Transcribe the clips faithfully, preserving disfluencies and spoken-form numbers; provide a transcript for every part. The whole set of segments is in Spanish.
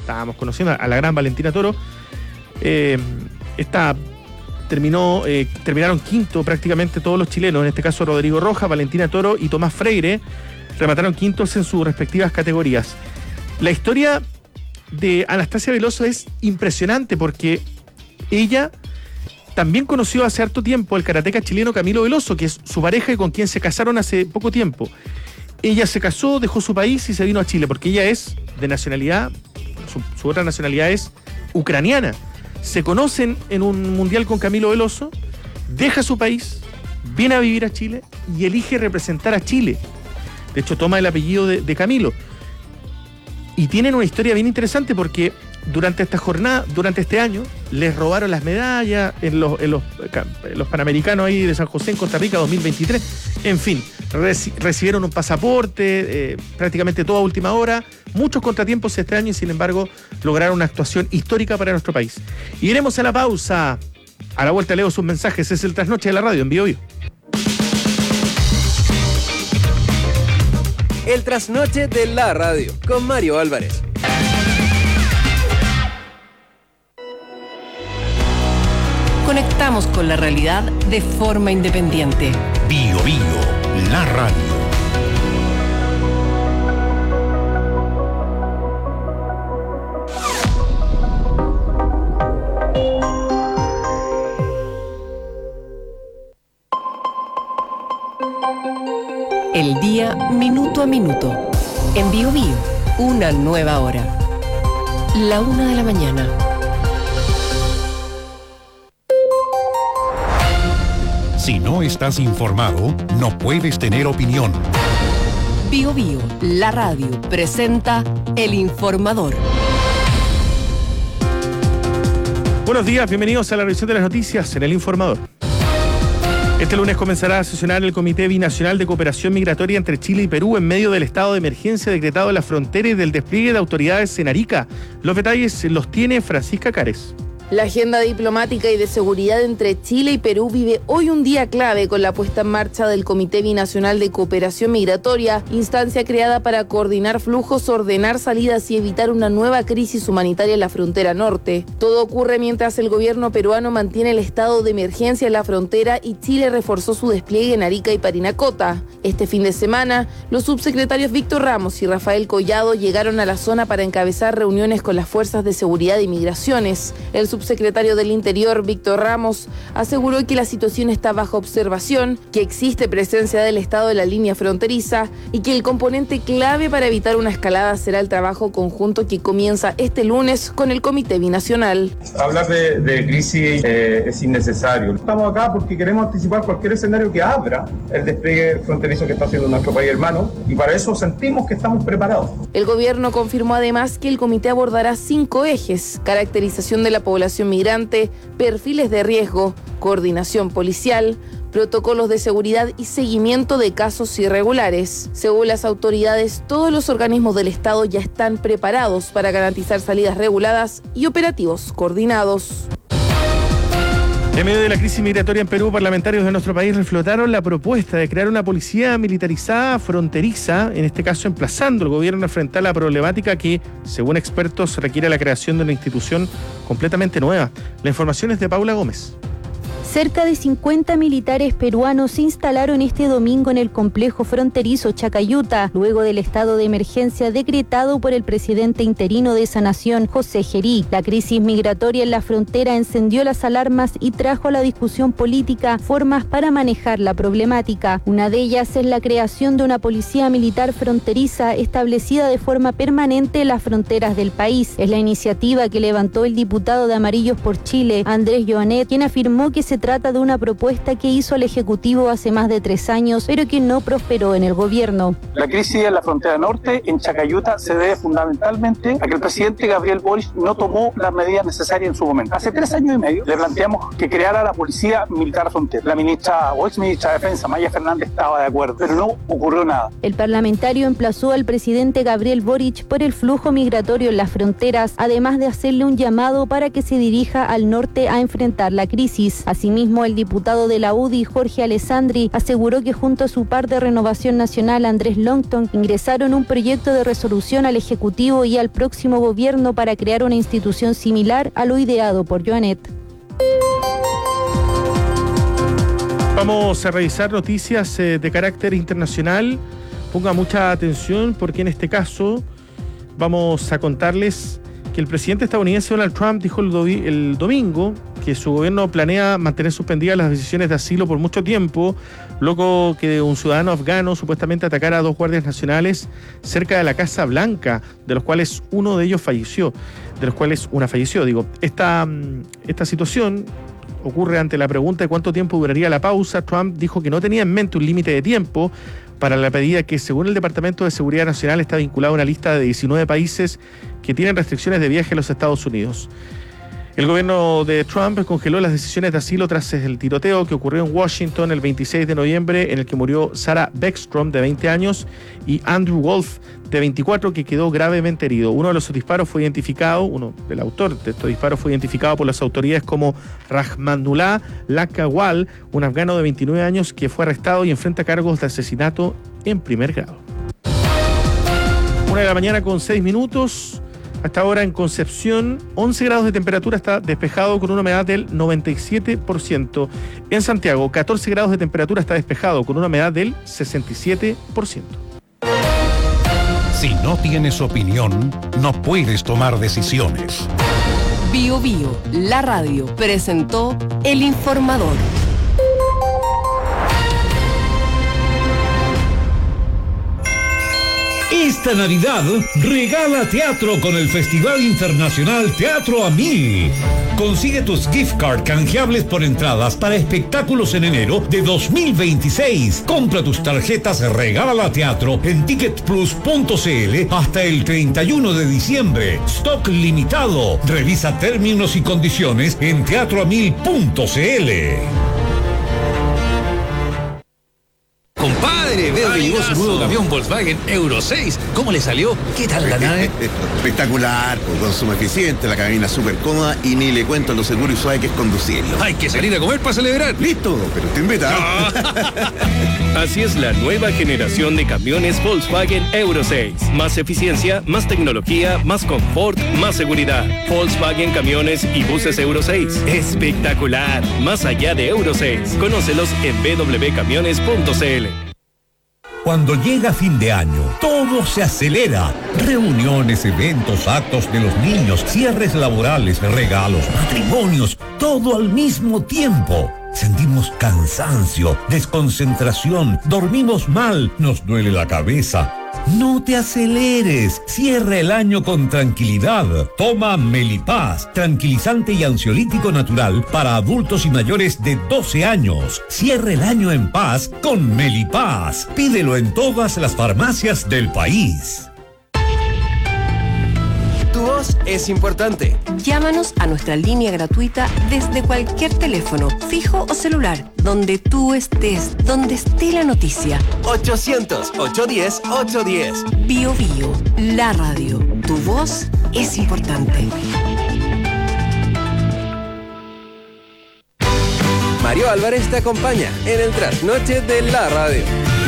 estábamos conociendo, a la gran Valentina Toro. Eh, esta terminó, eh, terminaron quinto prácticamente todos los chilenos, en este caso Rodrigo Rojas, Valentina Toro y Tomás Freire, remataron quintos en sus respectivas categorías. La historia de Anastasia Veloso es impresionante porque ella también conoció hace harto tiempo al karateca chileno Camilo Veloso, que es su pareja y con quien se casaron hace poco tiempo. Ella se casó, dejó su país y se vino a Chile porque ella es de nacionalidad, su, su otra nacionalidad es ucraniana. Se conocen en un mundial con Camilo Veloso, deja su país, viene a vivir a Chile y elige representar a Chile. De hecho, toma el apellido de, de Camilo. Y tienen una historia bien interesante porque durante esta jornada, durante este año, les robaron las medallas en los, en los, en los Panamericanos ahí de San José en Costa Rica dos mil veintitrés. En fin, reci- recibieron un pasaporte, eh, prácticamente toda última hora, muchos contratiempos este año y sin embargo lograron una actuación histórica para nuestro país. Y iremos a la pausa. A la vuelta leo sus mensajes. Es el Trasnoche de la Radio en Bio Bio. El Trasnoche de la Radio con Mario Álvarez. Conectamos con la realidad de forma independiente. Bio Bio, la radio. El día minuto a minuto. En Bio Bio, una nueva hora. La una de la mañana. Si no estás informado, no puedes tener opinión. Bio Bio, la radio, presenta El Informador. Buenos días, bienvenidos a la revisión de las noticias en El Informador. Este lunes comenzará a sesionar el Comité Binacional de Cooperación Migratoria entre Chile y Perú en medio del estado de emergencia decretado en la frontera y del despliegue de autoridades en Arica. Los detalles los tiene Francisca Cares. La agenda diplomática y de seguridad entre Chile y Perú vive hoy un día clave con la puesta en marcha del Comité Binacional de Cooperación Migratoria, instancia creada para coordinar flujos, ordenar salidas y evitar una nueva crisis humanitaria en la frontera norte. Todo ocurre mientras el gobierno peruano mantiene el estado de emergencia en la frontera y Chile reforzó su despliegue en Arica y Parinacota. Este fin de semana, los subsecretarios Víctor Ramos y Rafael Collado llegaron a la zona para encabezar reuniones con las fuerzas de seguridad y migraciones. El subsecretario del Interior, Víctor Ramos, aseguró que la situación está bajo observación, que existe presencia del Estado en la línea fronteriza y que el componente clave para evitar una escalada será el trabajo conjunto que comienza este lunes con el Comité Binacional. Hablar de, de crisis eh, es innecesario. Estamos acá porque queremos anticipar cualquier escenario que abra el despliegue fronterizo que está haciendo nuestro país hermano y para eso sentimos que estamos preparados. El gobierno confirmó además que el comité abordará cinco ejes: caracterización de la población migrante, perfiles de riesgo, coordinación policial, protocolos de seguridad y seguimiento de casos irregulares. Según las autoridades, todos los organismos del Estado ya están preparados para garantizar salidas reguladas y operativos coordinados. En medio de la crisis migratoria en Perú, parlamentarios de nuestro país reflotaron la propuesta de crear una policía militarizada fronteriza, en este caso emplazando al gobierno a enfrentar la problemática que, según expertos, requiere la creación de una institución completamente nueva. La información es de Paula Gómez. Cerca de cincuenta militares peruanos se instalaron este domingo en el complejo fronterizo Chacayuta, luego del estado de emergencia decretado por el presidente interino de esa nación, José Gerí. La crisis migratoria en la frontera encendió las alarmas y trajo a la discusión política formas para manejar la problemática. Una de ellas es la creación de una policía militar fronteriza establecida de forma permanente en las fronteras del país. Es la iniciativa que levantó el diputado de Amarillos por Chile, Andrés Joanet, quien afirmó que se trata de una propuesta que hizo el Ejecutivo hace más de tres años, pero que no prosperó en el gobierno. La crisis en la frontera norte, en Chacayuta, se debe fundamentalmente a que el presidente Gabriel Boric no tomó las medidas necesarias en su momento. Hace tres años y medio le planteamos que creara la Policía Militar Frontera. La ministra o ex ministra de Defensa, Maya Fernández, estaba de acuerdo, pero no ocurrió nada. El parlamentario emplazó al presidente Gabriel Boric por el flujo migratorio en las fronteras, además de hacerle un llamado para que se dirija al norte a enfrentar la crisis. Así Asimismo, el diputado de la U D I, Jorge Alessandri, aseguró que junto a su par de Renovación Nacional, Andrés Longton, ingresaron un proyecto de resolución al Ejecutivo y al próximo gobierno para crear una institución similar a lo ideado por Joanet. Vamos a revisar noticias eh, de carácter internacional. Ponga mucha atención porque en este caso vamos a contarles que el presidente estadounidense Donald Trump dijo el, do- el domingo que su gobierno planea mantener suspendidas las decisiones de asilo por mucho tiempo, luego que un ciudadano afgano supuestamente atacara a dos guardias nacionales cerca de la Casa Blanca, de los cuales uno de ellos falleció, de los cuales una falleció. Digo, esta, esta situación ocurre ante la pregunta de cuánto tiempo duraría la pausa. Trump dijo que no tenía en mente un límite de tiempo para la medida que, según el Departamento de Seguridad Nacional, está vinculada a una lista de diecinueve países que tienen restricciones de viaje a los Estados Unidos. El gobierno de Trump congeló las decisiones de asilo tras el tiroteo que ocurrió en Washington el veintiséis de noviembre, en el que murió Sarah Beckstrom, de veinte años, y Andrew Wolf, de veinticuatro, que quedó gravemente herido. Uno de los disparos fue identificado, uno del autor de estos disparos fue identificado por las autoridades como Rahmanullah Lakhawal, un afgano de veintinueve años que fue arrestado y enfrenta cargos de asesinato en primer grado. Una de la mañana con seis minutos. Hasta ahora en Concepción, once grados de temperatura, está despejado con una humedad del noventa y siete por ciento. En Santiago, catorce grados de temperatura, está despejado con una humedad del sesenta y siete por ciento. Si no tienes opinión, no puedes tomar decisiones. Bio Bio, la radio, presentó El Informador. Esta Navidad regala teatro con el Festival Internacional Teatro a Mil. Consigue tus gift card canjeables por entradas para espectáculos en enero de dos mil veintiséis. Compra tus tarjetas Regala Teatro en ticket plus punto c l hasta el treinta y uno de diciembre. Stock limitado. Revisa términos y condiciones en teatro a mil punto c l. Compadre, veo que llegó su nuevo camión Volkswagen Euro seis. ¿Cómo le salió? ¿Qué tal la nave? Espectacular, con consumo eficiente, la cabina súper cómoda y ni le cuento lo seguro y suave que es conducirlo. Hay que salir a comer para celebrar. Listo, pero te invita. No. Así es la nueva generación de camiones Volkswagen Euro seis. Más eficiencia, más tecnología, más confort, más seguridad. Volkswagen Camiones y Buses Euro seis. Espectacular. Más allá de Euro seis. Conócelos en w w w punto camiones punto c l. Cuando llega fin de año, todo se acelera. Reuniones, eventos, actos de los niños, cierres laborales, regalos, matrimonios, todo al mismo tiempo. Sentimos cansancio, desconcentración, dormimos mal, nos duele la cabeza. No te aceleres, cierra el año con tranquilidad. Toma Melipaz, tranquilizante y ansiolítico natural para adultos y mayores de doce años. Cierra el año en paz con Melipaz. Pídelo en todas las farmacias del país. Tu voz es importante. Llámanos a nuestra línea gratuita desde cualquier teléfono, fijo o celular, donde tú estés, donde esté la noticia. ochocientos, ochocientos diez, ochocientos diez. Bio Bio, la radio. Tu voz es importante. Mario Álvarez te acompaña en el trasnoche de la radio.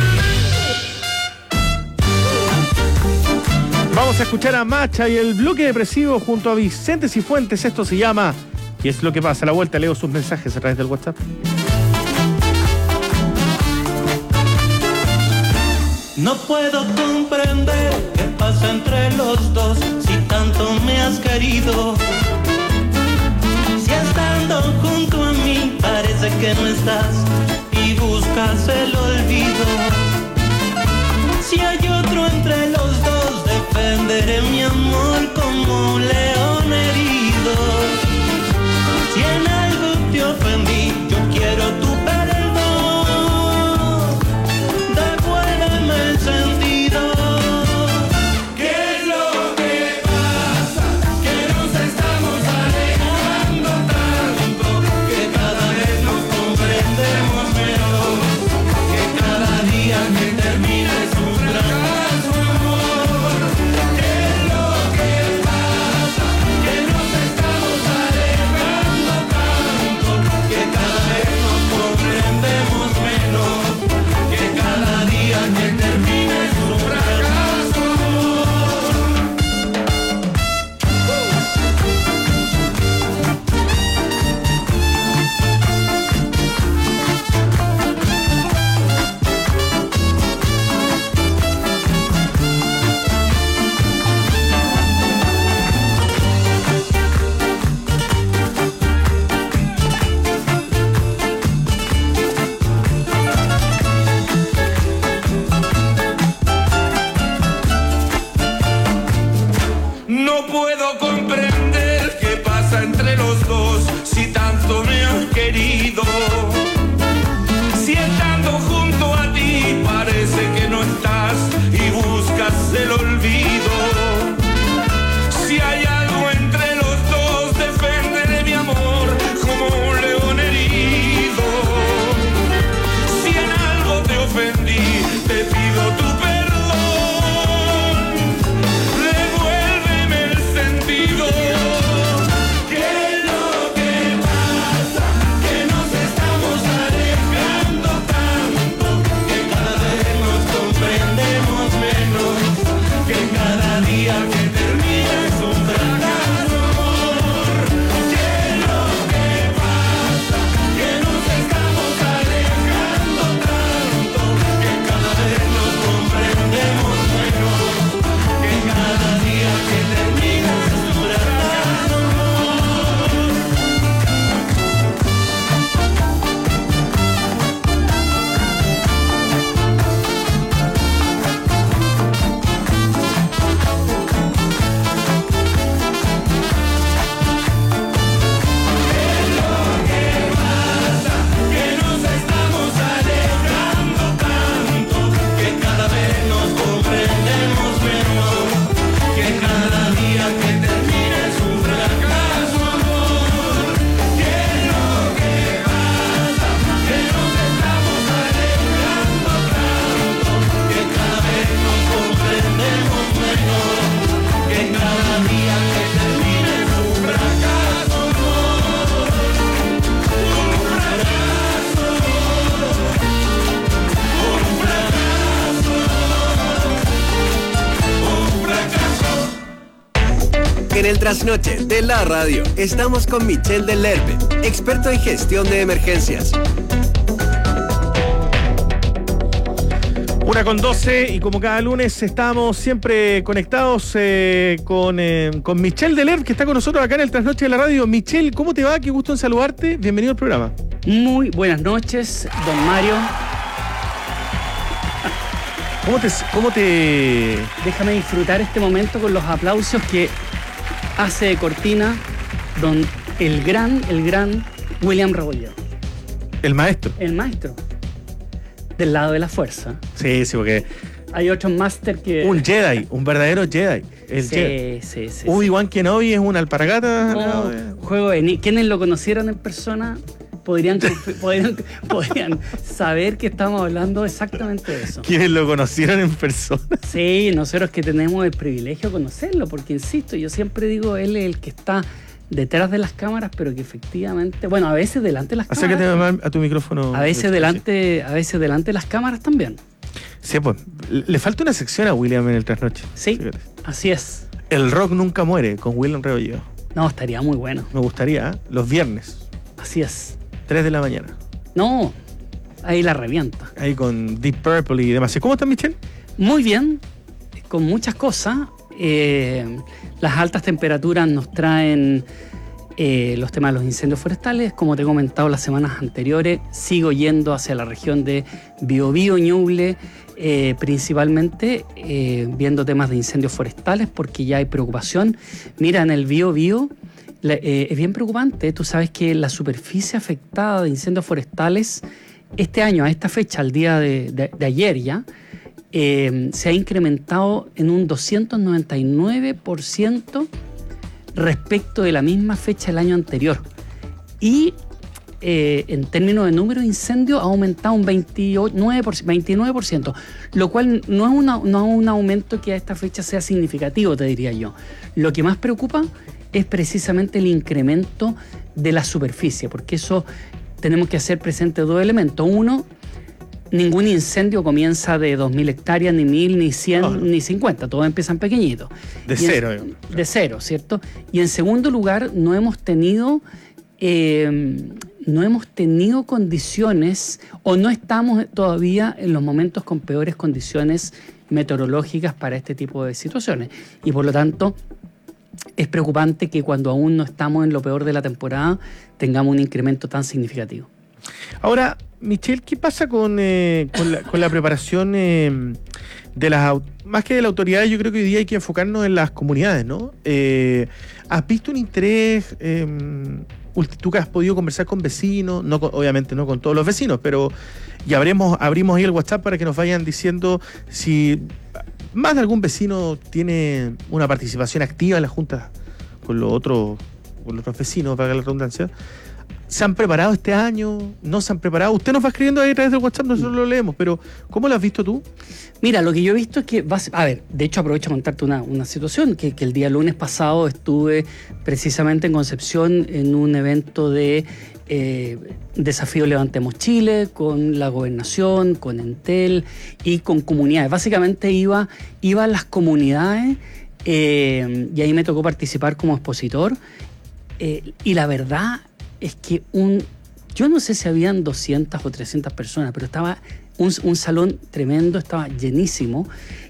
Vamos a escuchar a Macha y el bloque depresivo junto a Vicente Cifuentes. Esto se llama ¿Qué es lo que pasa? A la vuelta leo sus mensajes a través del WhatsApp. No puedo comprender qué pasa entre los dos si tanto me has querido. Si estando junto a mí parece que no estás y buscas el olvido. Si hay otro entre los dos, defenderé mi amor como un león herido. Si en algo te ofendí, yo quiero tu perdón. Devuélveme el sentido. ¿Qué es lo que pasa? Que nos estamos alejando tanto, que cada vez nos comprendemos menos, que cada día que termina es un fracaso, amor. ¿Qué es lo puedo comprender qué pasa entre los dos si tanto me has querido. Si estando junto a ti parece que no estás y buscas el olvido. Si hay algo entre los dos, defenderé mi amor como un león herido. Si en algo te ofendí, te pido tu perdón. Devuélveme el sentido. ¿Qué es lo que pasa? Que nos estamos alejando tanto, que cada vez nos comprendemos menos, que cada día que termina es un fracaso, amor. ¿Qué es lo que pasa? Que nos estamos alejando tanto, que cada vez nos comprendemos menos, que cada día que termina es un fracaso, amor. Que nos estamos alejando tanto, que cada vez nos comprendemos menos, que cada día que termina es un fracaso, amor. ¿Qué es lo que pasa? Que nos estamos alejando tanto, que cada vez nos comprendemos menos, que cada día que termina es un fracaso, amor. Un fracaso, un fracaso, un fracaso. En el trasnoche de la radio estamos con Michel del Lerpe, experto en gestión de emergencias. Una con doce, y como cada lunes estamos siempre conectados eh, con, eh, con Michel Delerp, que está con nosotros acá en el Trasnoche de la Radio. Michel, ¿cómo te va? Qué gusto en saludarte. Bienvenido al programa. Muy buenas noches, don Mario. ¿Cómo te, cómo te... Déjame disfrutar este momento con los aplausos que hace de cortina don el gran, el gran William Rebolledo. El maestro. El maestro. Del lado de la fuerza. Sí, sí, porque... Hay otros máster que... Un Jedi, un verdadero Jedi. El sí, Jedi. sí, sí. Obi-Wan Kenobi es una alpargata. No, juego de... ni- Quienes lo conocieron en persona podrían, conf- podrían, podrían saber que estamos hablando exactamente de eso. Quienes lo conocieron en persona. Sí, nosotros que tenemos el privilegio de conocerlo, porque insisto, yo siempre digo, él es el que está detrás de las cámaras, pero que efectivamente, bueno, a veces delante de las Acércate cámaras. más a tu micrófono. A veces delante, a veces delante de las cámaras también. Sí, pues. Le falta una sección a William en el Trasnoche. Sí, así es. El rock nunca muere, con William Rebolledo. No, estaría muy bueno. Me gustaría, ¿eh? Los viernes. Así es. tres de la mañana. No, ahí la revienta. Ahí con Deep Purple y demás. ¿Cómo estás, Michel? Muy bien, con muchas cosas. Eh, las altas temperaturas nos traen eh, los temas de los incendios forestales. Como te he comentado las semanas anteriores, sigo yendo hacia la región de Biobío, Ñuble, eh, principalmente eh, viendo temas de incendios forestales porque ya hay preocupación. Mira, en el Biobío la- eh, es bien preocupante. Tú sabes que la superficie afectada de incendios forestales este año, a esta fecha, al día de, de- de ayer ya, eh, se ha incrementado en un doscientos noventa y nueve por ciento respecto de la misma fecha del año anterior. Y eh, en términos de número de incendios ha aumentado un veintinueve por ciento, veintinueve por ciento, lo cual no es, una, no es un aumento que a esta fecha sea significativo, te diría yo. Lo que más preocupa es precisamente el incremento de la superficie, porque eso tenemos que hacer presente dos elementos. Uno, ningún incendio comienza de dos mil hectáreas, ni mil, ni cien, Oh, no. ni cincuenta. Todos empiezan pequeñitos. De Y en- cero, digamos. De cero, ¿cierto? Y en segundo lugar, no hemos tenido, eh, no hemos tenido condiciones, o no estamos todavía en los momentos con peores condiciones meteorológicas para este tipo de situaciones. Y por lo tanto, es preocupante que cuando aún no estamos en lo peor de la temporada, tengamos un incremento tan significativo. Ahora, Michel, ¿qué pasa con, eh, con, la, con la preparación eh, de las au- más que de la autoridad, yo creo que hoy día hay que enfocarnos en las comunidades, ¿no? Eh, ¿Has visto un interés? Eh, tú que has podido conversar con vecinos, no con- obviamente no con todos los vecinos, pero y abremos, abrimos ahí el WhatsApp para que nos vayan diciendo si más de algún vecino tiene una participación activa en la Junta con los otros, con los otros vecinos, valga la redundancia. ¿Se han preparado este año? ¿No se han preparado? Usted nos va escribiendo ahí a través del WhatsApp, nosotros lo leemos, pero ¿cómo lo has visto tú? Mira, lo que yo he visto es que, vas, a ver, de hecho aprovecho a contarte una, una situación, que, que el día lunes pasado estuve precisamente en Concepción en un evento de eh, Desafío Levantemos Chile, con la gobernación, con Entel y con comunidades. Básicamente iba, iba a las comunidades eh, y ahí me tocó participar como expositor eh, y la verdad es que un, yo no sé si habían doscientas o trescientas personas, pero estaba un, un salón tremendo, estaba llenísimo.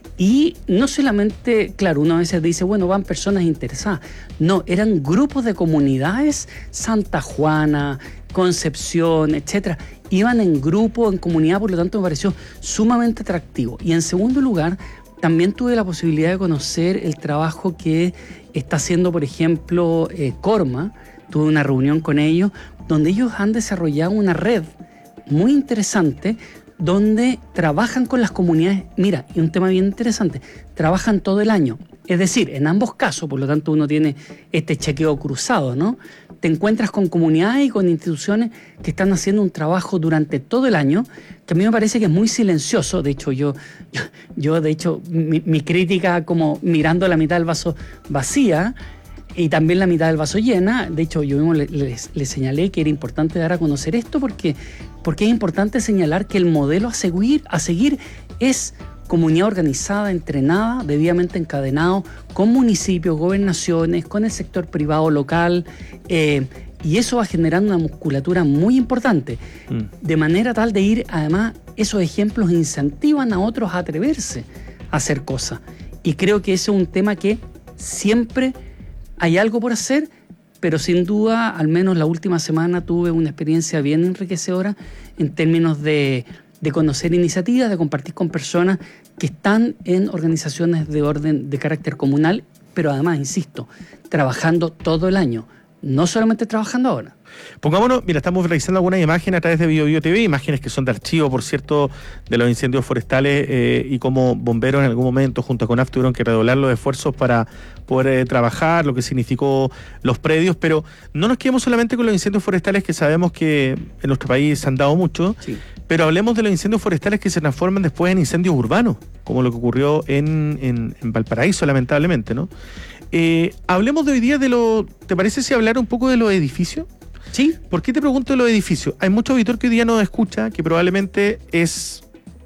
Y no solamente, claro, uno a veces dice, bueno, van personas interesadas. No, eran grupos de comunidades, Santa Juana, Concepción, etcétera. Iban en grupo, en comunidad, por lo tanto me pareció sumamente atractivo. Y en segundo lugar, también tuve la posibilidad de conocer el trabajo que está haciendo, por ejemplo, eh, Corma. Tuve una reunión con ellos donde ellos han desarrollado una red muy interesante donde trabajan con las comunidades. Mira, y un tema bien interesante, trabajan todo el año. Es decir, en ambos casos, por lo tanto uno tiene este chequeo cruzado, ¿no? Te encuentras con comunidades y con instituciones que están haciendo un trabajo durante todo el año, que a mí me parece que es muy silencioso. De hecho, yo, yo, yo de hecho, mi, mi crítica como mirando la mitad del vaso vacía, y también la mitad del vaso llena. De hecho, yo mismo les le, le señalé que era importante dar a conocer esto porque, porque es importante señalar que el modelo a seguir, a seguir es comunidad organizada, entrenada, debidamente encadenado con municipios, gobernaciones, con el sector privado local, eh, y eso va generando una musculatura muy importante, mm. de manera tal de ir, además, esos ejemplos incentivan a otros a atreverse a hacer cosas. Y creo que ese es un tema que siempre hay algo por hacer, pero sin duda, al menos la última semana tuve una experiencia bien enriquecedora en términos de, de conocer iniciativas, de compartir con personas que están en organizaciones de orden de carácter comunal, pero además, insisto, trabajando todo el año, no solamente trabajando ahora. Pongámonos, mira, estamos realizando algunas imágenes a través de BioBio T V, imágenes que son de archivo, por cierto, de los incendios forestales eh, y cómo bomberos en algún momento junto con A F tuvieron que redoblar los esfuerzos para poder eh, trabajar, lo que significó los predios, pero no nos quedemos solamente con los incendios forestales que sabemos que en nuestro país se han dado mucho, sí. Pero hablemos de los incendios forestales que se transforman después en incendios urbanos, como lo que ocurrió en, en, en Valparaíso, lamentablemente, ¿no? Eh, hablemos de hoy día de lo... ¿Te parece si hablar un poco de los edificios? Sí. ¿Por qué te pregunto de los edificios? Hay mucho auditor que hoy día nos escucha, que probablemente es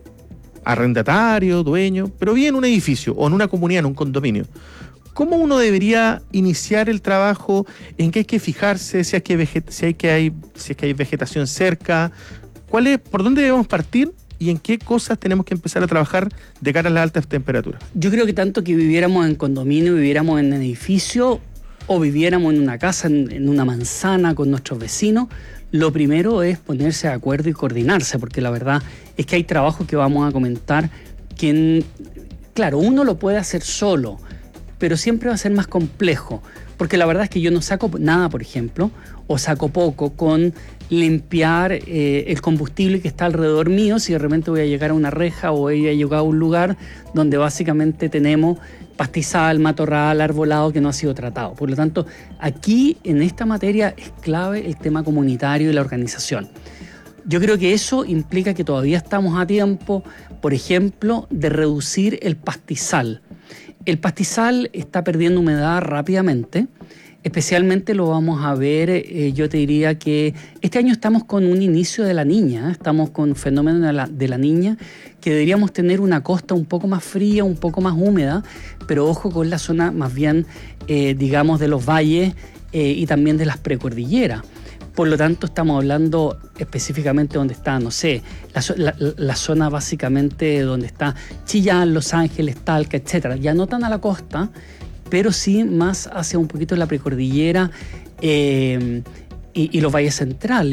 arrendatario, dueño, pero vive en un edificio o en una comunidad, en un condominio. ¿Cómo uno debería iniciar el trabajo? ¿En qué hay que fijarse? Si, hay que veget- si, hay que hay, si es que hay vegetación cerca. ¿Cuál es, ¿Por dónde debemos partir? ¿Y en qué cosas tenemos que empezar a trabajar de cara a las altas temperaturas? Yo creo que tanto que viviéramos en condominio, viviéramos en edificio o viviéramos en una casa, en, en una manzana con nuestros vecinos, lo primero es ponerse de acuerdo y coordinarse, porque la verdad es que hay trabajos que vamos a comentar que, en, claro, uno lo puede hacer solo, pero siempre va a ser más complejo, porque la verdad es que yo no saco nada, por ejemplo, o saco poco con limpiar eh, el combustible que está alrededor mío si de repente voy a llegar a una reja o voy a llegar a un lugar donde básicamente tenemos pastizal, matorral, arbolado que no ha sido tratado. Por lo tanto, aquí en esta materia es clave el tema comunitario y la organización. Yo creo que eso implica que todavía estamos a tiempo, por ejemplo, de reducir el pastizal. El pastizal está perdiendo humedad rápidamente. Especialmente lo vamos a ver, eh, yo te diría que este año estamos con un inicio de la niña, ¿eh? Estamos con un fenómeno de la, de la niña, que deberíamos tener una costa un poco más fría, un poco más húmeda, pero ojo con la zona más bien, eh, digamos, de los valles eh, y también de las precordilleras. Por lo tanto, estamos hablando específicamente donde está, no sé, la, la, la zona básicamente donde está Chillán, Los Ángeles, Talca, etcétera. Ya no tan a la costa, pero sí más hacia un poquito la precordillera eh, y, y los valles centrales,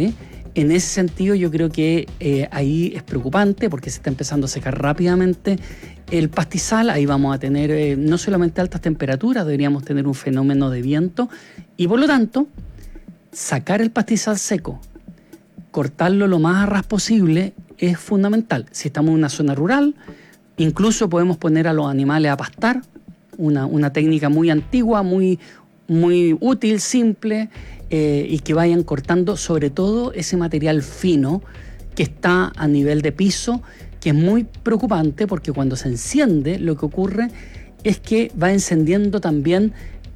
En ese sentido, yo creo que eh, ahí es preocupante porque se está empezando a secar rápidamente el pastizal. Ahí vamos a tener eh, no solamente altas temperaturas, deberíamos tener un fenómeno de viento y por lo tanto, sacar el pastizal seco, cortarlo lo más a ras posible es fundamental. Si estamos en una zona rural, incluso podemos poner a los animales a pastar, una, una técnica muy antigua, muy, muy útil, simple, eh, y que vayan cortando sobre todo ese material fino que está a nivel de piso, que es muy preocupante porque cuando se enciende lo que ocurre es que va encendiendo también,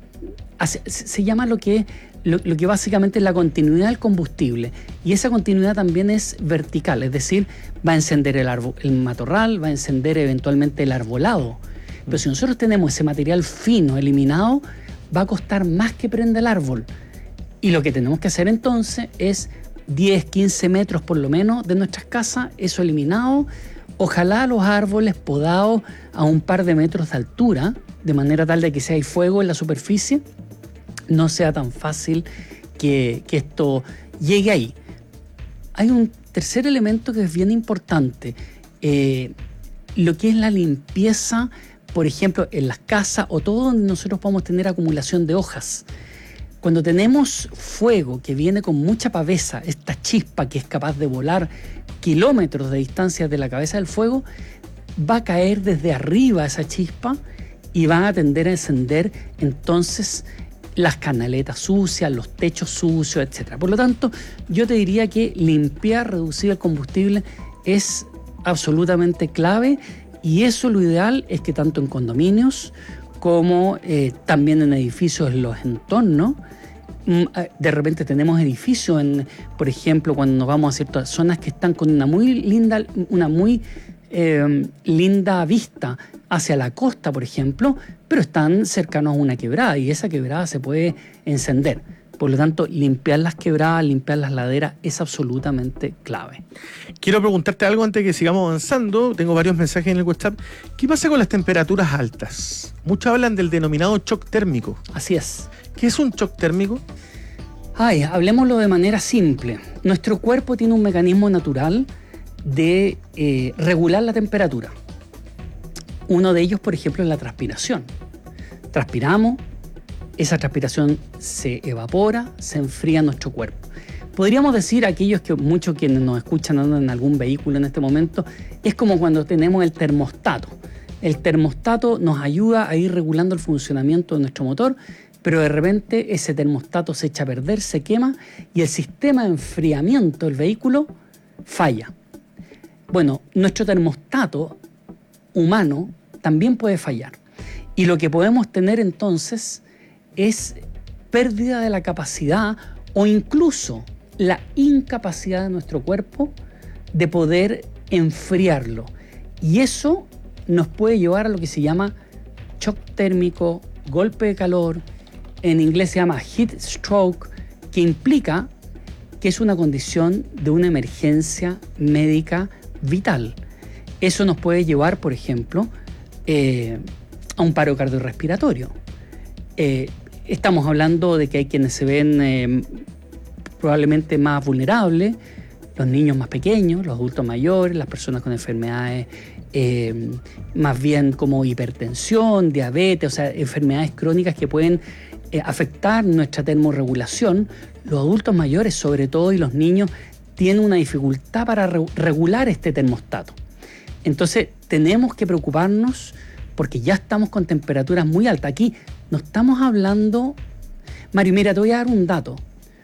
se llama lo que, lo, lo que básicamente es la continuidad del combustible, y esa continuidad también es vertical, es decir, va a encender el, árbol, el matorral, va a encender eventualmente el arbolado. Pero si nosotros tenemos ese material fino eliminado, va a costar más que prenda el árbol. Y lo que tenemos que hacer entonces es diez, quince metros por lo menos de nuestras casas, eso eliminado. Ojalá los árboles podados a un par de metros de altura, de manera tal de que si hay fuego en la superficie, no sea tan fácil que, que esto llegue ahí. Hay un tercer elemento que es bien importante, eh, lo que es la limpieza, por ejemplo, en las casas o todo donde nosotros podamos tener acumulación de hojas. Cuando tenemos fuego que viene con mucha pavesa, esta chispa que es capaz de volar kilómetros de distancia de la cabeza del fuego, va a caer desde arriba esa chispa y va a tender a encender entonces las canaletas sucias, los techos sucios, etcétera. Por lo tanto, yo te diría que limpiar, reducir el combustible es absolutamente clave, y eso lo ideal es que tanto en condominios como eh, también en edificios en los entornos, de repente tenemos edificios, en, por ejemplo, cuando nos vamos a ciertas zonas que están con una muy linda, una muy eh, linda vista hacia la costa, por ejemplo, pero están cercanos a una quebrada y esa quebrada se puede encender. Por lo tanto, limpiar las quebradas, limpiar las laderas es absolutamente clave. Quiero preguntarte algo antes de que sigamos avanzando. Tengo varios mensajes en el WhatsApp. ¿Qué pasa con las temperaturas altas? Muchos hablan del denominado shock térmico. Así es. ¿Qué es un shock térmico? Ay, hablemoslo de manera simple. Nuestro cuerpo tiene un mecanismo natural de eh, regular la temperatura. Uno de ellos, por ejemplo, es la transpiración. Transpiramos, esa transpiración se evapora, se enfría en nuestro cuerpo. Podríamos decir, aquellos que muchos quienes nos escuchan andan en algún vehículo en este momento, es como cuando tenemos el termostato. El termostato nos ayuda a ir regulando el funcionamiento de nuestro motor, pero de repente ese termostato se echa a perder, se quema y el sistema de enfriamiento del vehículo falla. Bueno, nuestro termostato humano también puede fallar. Y lo que podemos tener entonces es pérdida de la capacidad o incluso la incapacidad de nuestro cuerpo de poder enfriarlo. Y eso nos puede llevar a lo que se llama shock térmico, golpe de calor, en inglés se llama heat stroke, que implica que es una condición de una emergencia médica vital. Eso nos puede llevar, por ejemplo, eh, a un paro cardiorrespiratorio. Eh, estamos hablando de que hay quienes se ven eh, probablemente más vulnerables, los niños más pequeños, los adultos mayores, las personas con enfermedades eh, más bien como hipertensión, diabetes, o sea, enfermedades crónicas que pueden eh, afectar nuestra termorregulación. Los adultos mayores, sobre todo, y los niños tienen una dificultad para re- regular este termostato. Entonces, tenemos que preocuparnos porque ya estamos con temperaturas muy altas. Aquí no estamos hablando... Mario, mira, te voy a dar un dato.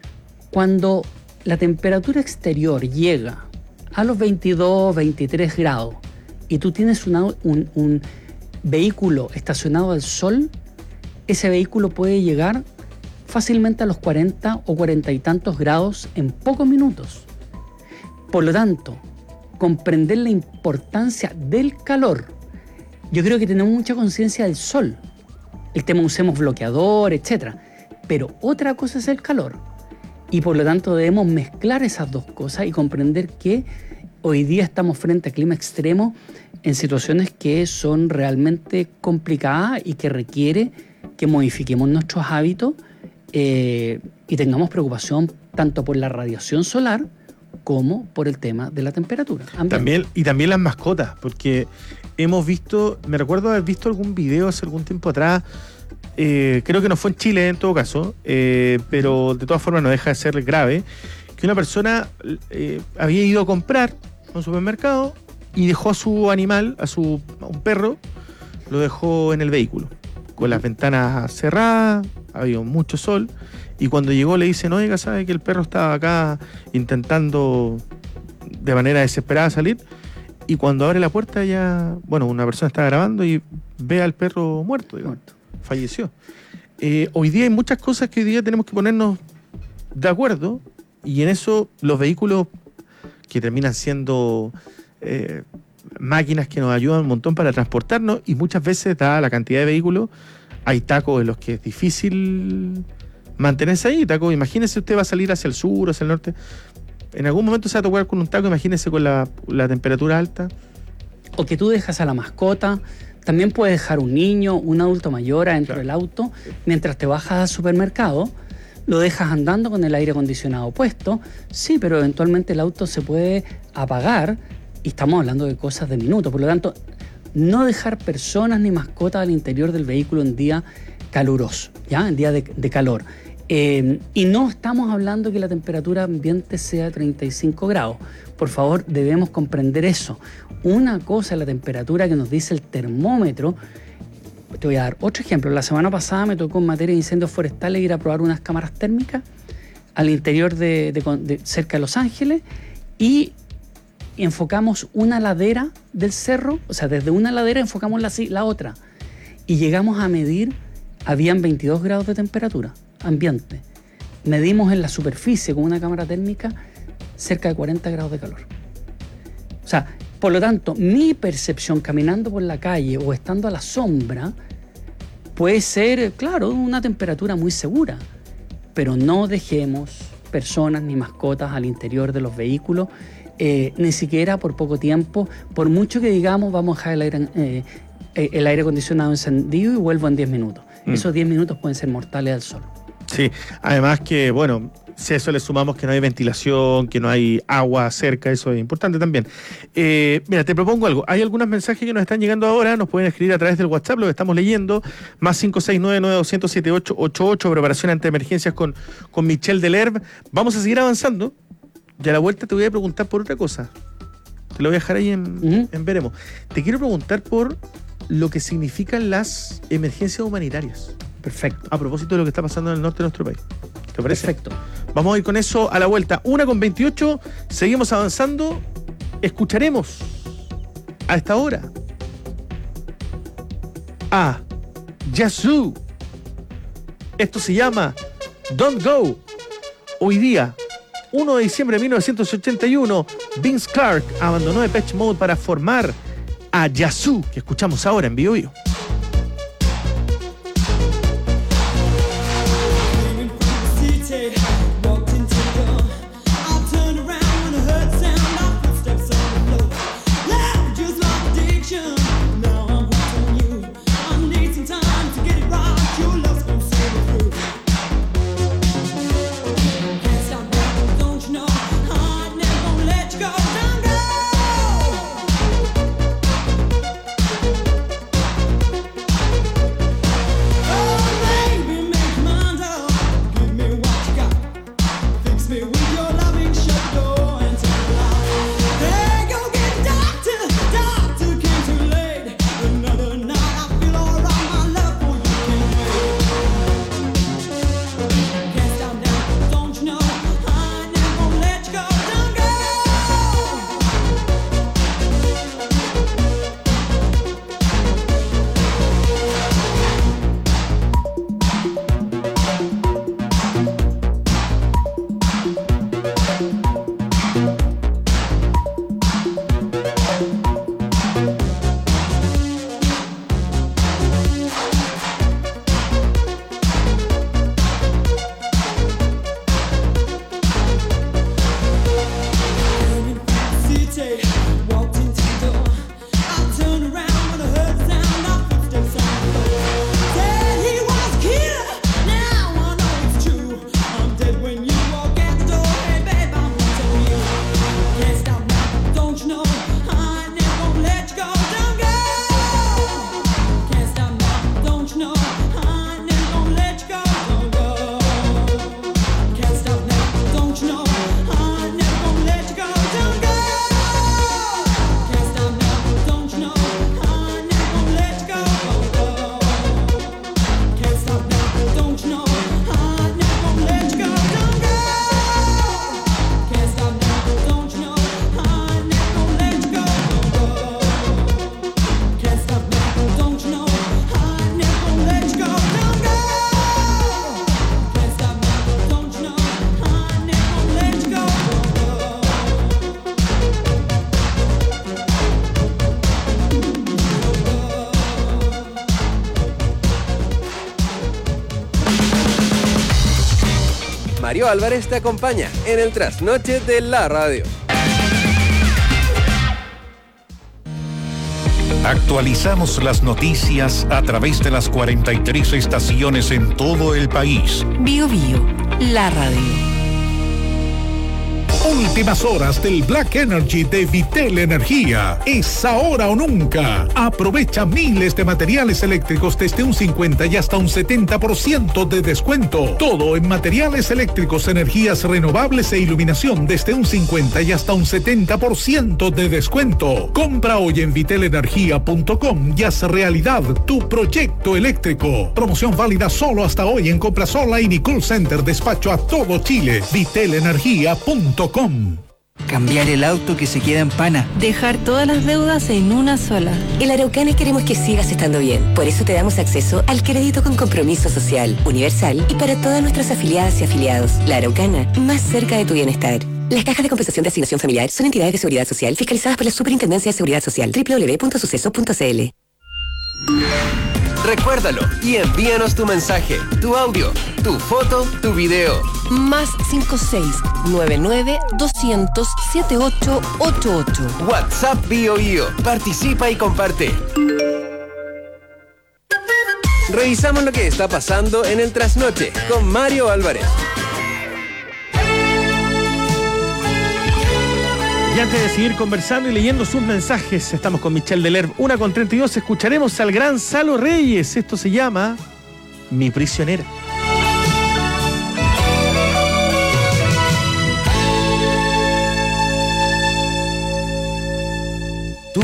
Cuando la temperatura exterior llega a los veintidós, veintitrés grados y tú tienes una, un, un vehículo estacionado al sol, ese vehículo puede llegar fácilmente a los cuarenta o cuarenta y tantos grados en pocos minutos. Por lo tanto, comprender la importancia del calor. Yo creo que tenemos mucha conciencia del sol. El tema usemos bloqueador, etcétera. Pero otra cosa es el calor. Y por lo tanto debemos mezclar esas dos cosas y comprender que hoy día estamos frente a clima extremo en situaciones que son realmente complicadas y que requiere que modifiquemos nuestros hábitos eh, y tengamos preocupación tanto por la radiación solar como por el tema de la temperatura. También, y también las mascotas, porque hemos visto, me recuerdo haber visto algún video hace algún tiempo atrás, eh, creo que no fue en Chile en todo caso, eh, pero de todas formas no deja de ser grave, que una persona eh, había ido a comprar a un supermercado y dejó a su animal, a su a un perro, lo dejó en el vehículo, con las ventanas cerradas, había mucho sol, y cuando llegó le dicen, oiga, ¿sabe que el perro estaba acá intentando de manera desesperada salir? Y cuando abre la puerta ya, bueno, una persona está grabando y ve al perro muerto, digamos, muerto. Falleció. Eh, hoy día hay muchas cosas que hoy día tenemos que ponernos de acuerdo, y en eso los vehículos que terminan siendo eh, máquinas que nos ayudan un montón para transportarnos, y muchas veces, dada la cantidad de vehículos, hay tacos en los que es difícil mantenerse ahí. Taco, imagínese, usted va a salir hacia el sur, hacia el norte, en algún momento se va a tocar con un taco, imagínese con la, la temperatura alta. O que tú dejas a la mascota, también puedes dejar un niño, un adulto mayor adentro claro. del auto, mientras te bajas al supermercado, lo dejas andando con el aire acondicionado puesto, sí, pero eventualmente el auto se puede apagar, y estamos hablando de cosas de minutos, por lo tanto, no dejar personas ni mascotas al interior del vehículo en día caluroso, ¿ya? En día de, de calor. Eh, y no estamos hablando que la temperatura ambiente sea treinta y cinco grados. Por favor, debemos comprender eso. Una cosa es la temperatura que nos dice el termómetro. Te voy a dar otro ejemplo. La semana pasada me tocó en materia de incendios forestales ir a probar unas cámaras térmicas al interior de, de, de cerca de Los Ángeles, y enfocamos una ladera del cerro, o sea, desde una ladera enfocamos la, la otra, y llegamos a medir, habían veintidós grados de temperatura ambiente. Medimos en la superficie con una cámara térmica cerca de cuarenta grados de calor. O sea, por lo tanto, mi percepción caminando por la calle o estando a la sombra puede ser, claro, una temperatura muy segura, pero no dejemos personas ni mascotas al interior de los vehículos, eh, ni siquiera por poco tiempo, por mucho que digamos vamos a dejar el aire, eh, el aire acondicionado encendido y vuelvo en diez minutos. Mm. Esos diez minutos pueden ser mortales al sol. Sí, además que, bueno, si a eso le sumamos que no hay ventilación, que no hay agua cerca, eso es importante también. Eh, mira, te propongo algo. Hay algunos mensajes que nos están llegando ahora, nos pueden escribir a través del WhatsApp, lo que estamos leyendo, más cinco seis nueve nueve dos cero cero siete ocho ocho ocho, preparación ante emergencias con, con Michelle Delerve. Vamos a seguir avanzando, y a la vuelta te voy a preguntar por otra cosa. Te lo voy a dejar ahí en, uh-huh. en veremos. Te quiero preguntar por lo que significan las emergencias humanitarias. Perfecto. A propósito de lo que está pasando en el norte de nuestro país. ¿Te parece? Perfecto. Vamos a ir con eso a la vuelta. una con veintiocho, seguimos avanzando. Escucharemos a esta hora a Yazoo. Esto se llama Don't Go. Hoy día, uno de diciembre de mil novecientos ochenta y uno, Vince Clarke abandonó Depeche Mode para formar a Yazoo, que escuchamos ahora en Bio Bio. Mario Álvarez te acompaña en el trasnoche de la radio. Actualizamos las noticias a través de las cuarenta y tres estaciones en todo el país. Bio Bio, la radio. Últimas horas del Black Energy de Vitel Energía. Es ahora o nunca. Aprovecha miles de materiales eléctricos desde un cincuenta y hasta un setenta por ciento de descuento. Todo en materiales eléctricos, energías renovables e iluminación desde un cincuenta y hasta un setenta por ciento de descuento. Compra hoy en vitel energía punto com y haz realidad tu proyecto eléctrico. Promoción válida solo hasta hoy en compras online y call center, despacho a todo Chile. vitel energía punto com. Cambiar el auto que se queda en pana. Dejar todas las deudas en una sola. En la Araucana queremos que sigas estando bien. Por eso te damos acceso al crédito con compromiso social, universal y para todas nuestras afiliadas y afiliados. La Araucana, más cerca de tu bienestar. Las cajas de compensación de asignación familiar son entidades de seguridad social fiscalizadas por la Superintendencia de Seguridad Social. doble u doble u doble u punto suceso punto c l. Recuérdalo y envíanos tu mensaje, tu audio, tu foto, tu video. Más cinco seis nueve nueve dos cero cero siete ocho ocho ocho. WhatsApp Bio Bio. Participa y comparte. Revisamos lo que está pasando en el trasnoche con Mario Álvarez. Y antes de seguir conversando y leyendo sus mensajes, estamos con Michelle Delerve, una con treinta y dos. Escucharemos al gran Salo Reyes. Esto se llama Mi Prisionera. Tú,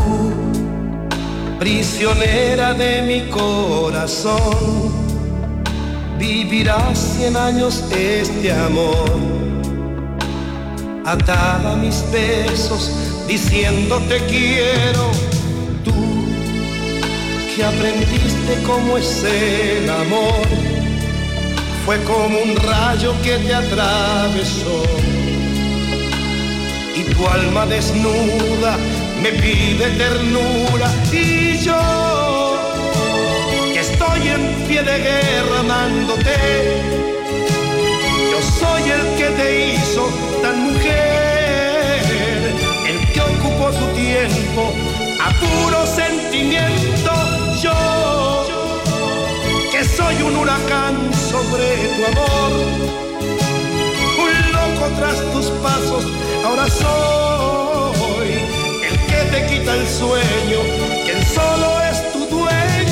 prisionera de mi corazón, vivirás cien años este amor. Atada a mis besos, diciendo te quiero. Tú, que aprendiste cómo es el amor, fue como un rayo que te atravesó. Y tu alma desnuda me pide ternura. Y yo, que estoy en pie de guerra amándote, yo soy el que te hizo tan mujer, el que ocupó tu tiempo a puro sentimiento. Yo, que soy un huracán sobre tu amor, un loco tras tus pasos. Ahora soy el que te quita el sueño, quien solo es tu dueño.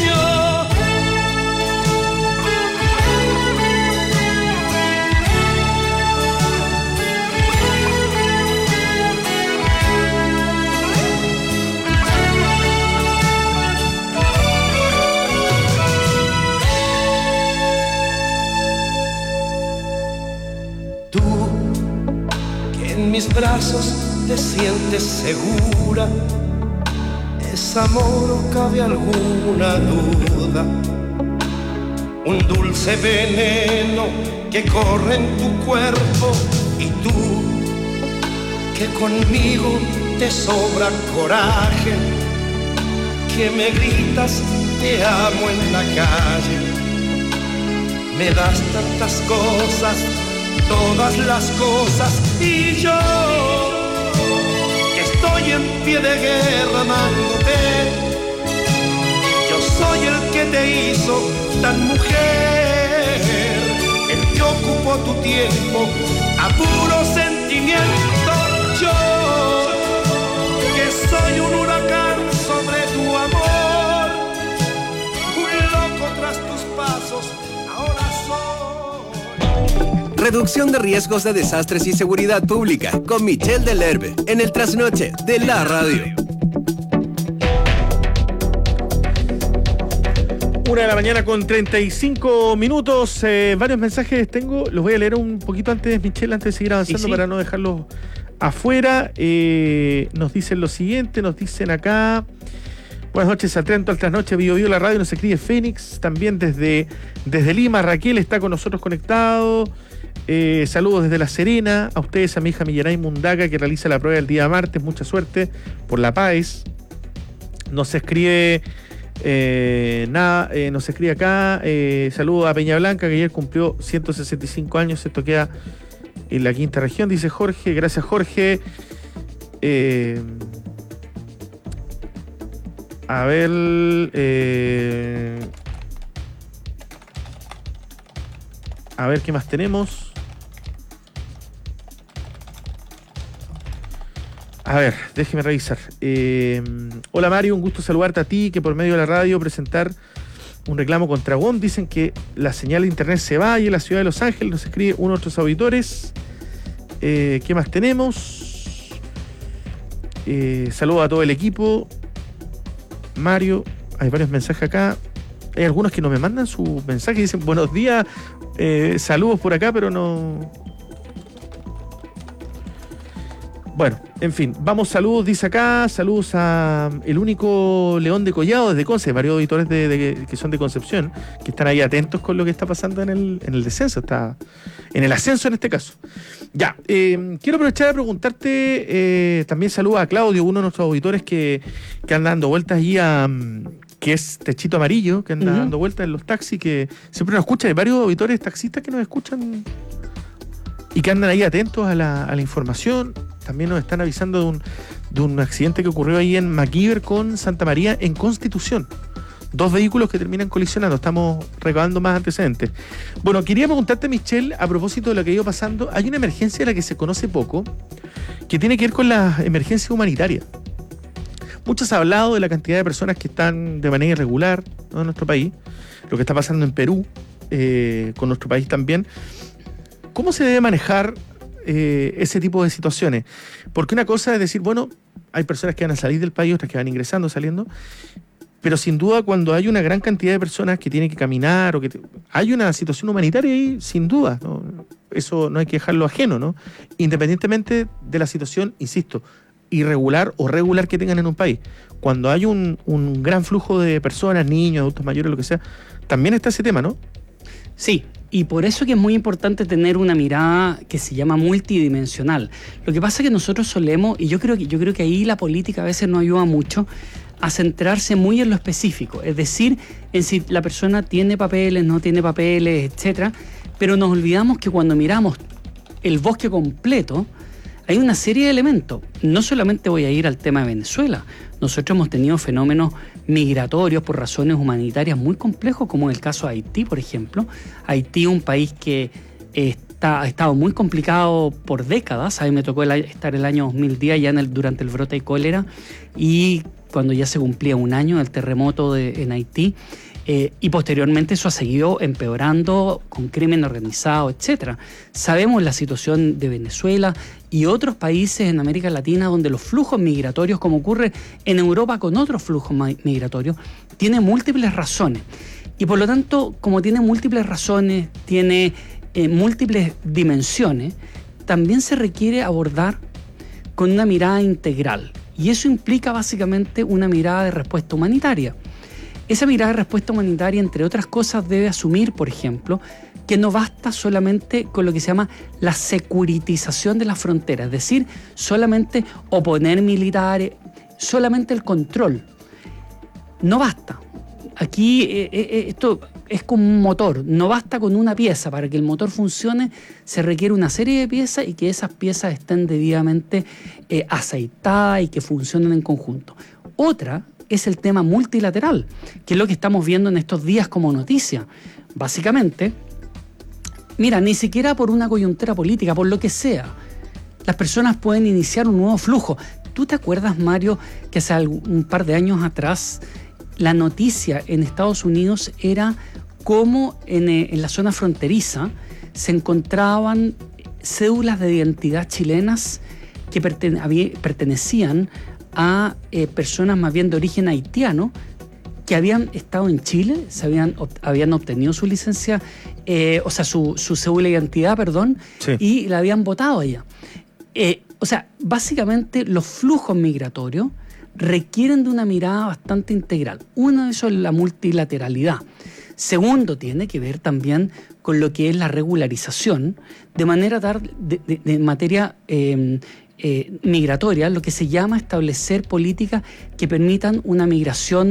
En mis brazos te sientes segura, ¿es amor o cabe alguna duda? Un dulce veneno que corre en tu cuerpo, y tú, que conmigo te sobra coraje, que me gritas te amo en la calle, me das tantas cosas, todas las cosas. Y yo, que estoy en pie de guerra amándote, yo soy el que te hizo tan mujer, el que ocupó tu tiempo a puro sentimiento. Yo, que soy un huracán sobre tu amor, un loco tras tus pasos. Ahora soy Reducción de riesgos de desastres y seguridad pública con Michelle Delerve en el trasnoche de la radio. Una de la mañana con treinta y cinco minutos. Eh, varios mensajes tengo. Los voy a leer un poquito antes, Michelle, antes de seguir avanzando, sí, sí. para no dejarlos afuera. Eh, nos dicen lo siguiente, nos dicen acá. Buenas noches, atento al trasnoche, Bio Bio la radio, nos escribe Fénix, también desde, desde Lima. Raquel está con nosotros conectado. Eh, saludos desde La Serena, a ustedes, a mi hija Millaray Mundaca, que realiza la prueba el día martes, mucha suerte por la P A E S. Nos escribe Eh, nada, eh, nos escribe acá, eh, saludos a Peña Blanca, que ayer cumplió ciento sesenta y cinco años, esto queda en la quinta región, dice Jorge. Gracias, Jorge. Eh, a ver, eh, a ver qué más tenemos. A ver, déjeme revisar. Eh, hola Mario, un gusto saludarte a ti, que por medio de la radio presentar un reclamo contra W O M. Dicen que la señal de internet se va y en la ciudad de Los Ángeles. Nos escribe uno de nuestros auditores. Eh, ¿Qué más tenemos? Eh, saludos a todo el equipo. Mario, hay varios mensajes acá. Hay algunos que no me mandan su mensaje y dicen buenos días, eh, saludos por acá, pero no... Bueno, en fin, vamos, saludos, dice acá, saludos a el único León de Collado desde Conce, varios auditores de, de, que son de Concepción, que están ahí atentos con lo que está pasando en el, en el descenso, está en el ascenso en este caso. Ya, eh, quiero aprovechar de preguntarte, eh, también saludos a Claudio, uno de nuestros auditores que, que anda dando vueltas ahí a... que es Techito Amarillo, que anda uh-huh. dando vueltas en los taxis, que siempre nos escucha, hay varios auditores taxistas que nos escuchan y que andan ahí atentos a la, a la información. También nos están avisando de un, de un accidente que ocurrió ahí en MacGyver con Santa María en Constitución. Dos vehículos que terminan colisionando. Estamos recabando más antecedentes. Bueno, quería preguntarte, Michelle, a propósito de lo que ha ido pasando. Hay una emergencia de la que se conoce poco, que tiene que ver con la emergencia humanitaria. Muchos han hablado de la cantidad de personas que están de manera irregular, ¿no?, en nuestro país. Lo que está pasando en Perú, eh, con nuestro país también. ¿Cómo se debe manejar Eh, ese tipo de situaciones? Porque una cosa es decir, bueno, hay personas que van a salir del país, otras que van ingresando, saliendo, pero sin duda cuando hay una gran cantidad de personas que tienen que caminar o que te, hay una situación humanitaria ahí, sin duda, ¿no? Eso no hay que dejarlo ajeno, ¿no? Independientemente de la situación, insisto, irregular o regular que tengan en un país. Cuando hay un, un gran flujo de personas, niños, adultos mayores, lo que sea, también está ese tema, ¿no? Sí. Y por eso que es muy importante tener una mirada que se llama multidimensional. Lo que pasa es que nosotros solemos, y yo creo que, yo creo que ahí la política a veces nos ayuda mucho a centrarse muy en lo específico. Es decir, en si la persona tiene papeles, no tiene papeles, etcétera. Pero nos olvidamos que cuando miramos el bosque completo, hay una serie de elementos. No solamente voy a ir al tema de Venezuela. Nosotros hemos tenido fenómenos migratorios por razones humanitarias muy complejos, como en el caso de Haití, por ejemplo. Haití es un país que está, ha estado muy complicado por décadas. A mí me tocó el, estar el año dos mil diez ya en el, durante el brote de cólera y cuando ya se cumplía un año del terremoto de, en Haití. Eh, y posteriormente eso ha seguido empeorando con crimen organizado, etcétera. Sabemos la situación de Venezuela y otros países en América Latina donde los flujos migratorios, como ocurre en Europa con otros flujos migratorios, tienen múltiples razones. Y por lo tanto, como tiene múltiples razones, tiene eh, múltiples dimensiones, también se requiere abordar con una mirada integral. Y eso implica básicamente una mirada de respuesta humanitaria. Esa mirada de respuesta humanitaria, entre otras cosas, debe asumir, por ejemplo, que no basta solamente con lo que se llama la securitización de las fronteras, es decir, solamente oponer militares, solamente el control. No basta. Aquí eh, eh, esto es como un motor, no basta con una pieza. Para que el motor funcione se requiere una serie de piezas y que esas piezas estén debidamente eh, aceitadas y que funcionen en conjunto. Otra es el tema multilateral, que es lo que estamos viendo en estos días como noticia. Básicamente, mira, ni siquiera por una coyuntura política, por lo que sea, las personas pueden iniciar un nuevo flujo. ¿Tú te acuerdas, Mario, que hace un par de años atrás la noticia en Estados Unidos era cómo en, en la zona fronteriza se encontraban cédulas de identidad chilenas que pertene- pertenecían a eh, personas más bien de origen haitiano que habían estado en Chile, se habían, ob- habían obtenido su licencia, eh, o sea, su, su cédula de identidad, perdón, sí. Y la habían votado allá. Eh, o sea, básicamente los flujos migratorios requieren de una mirada bastante integral. Uno de esos es la multilateralidad. Segundo, tiene que ver también con lo que es la regularización, de manera dar de, de, de materia eh, eh, migratoria, lo que se llama establecer políticas que permitan una migración